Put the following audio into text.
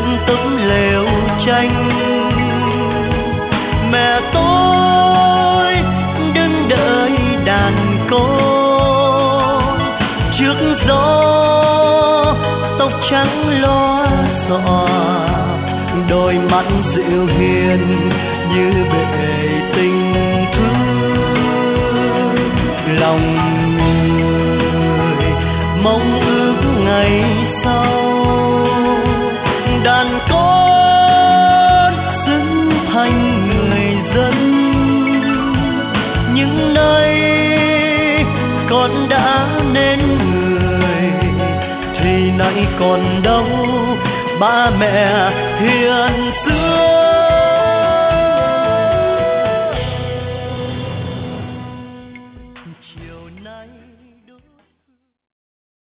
bên tấm lều tranh. Mẹ tôi đứng đợi đàn con trước gió, tóc trắng loa xõa, đôi mắt dịu hiền như bể tình thương. Lòng người mong ước ngày sau đàn con xứng thành người dân. Nhưng nay con đã nên người thì nay còn đâu ba mẹ hiền xưa.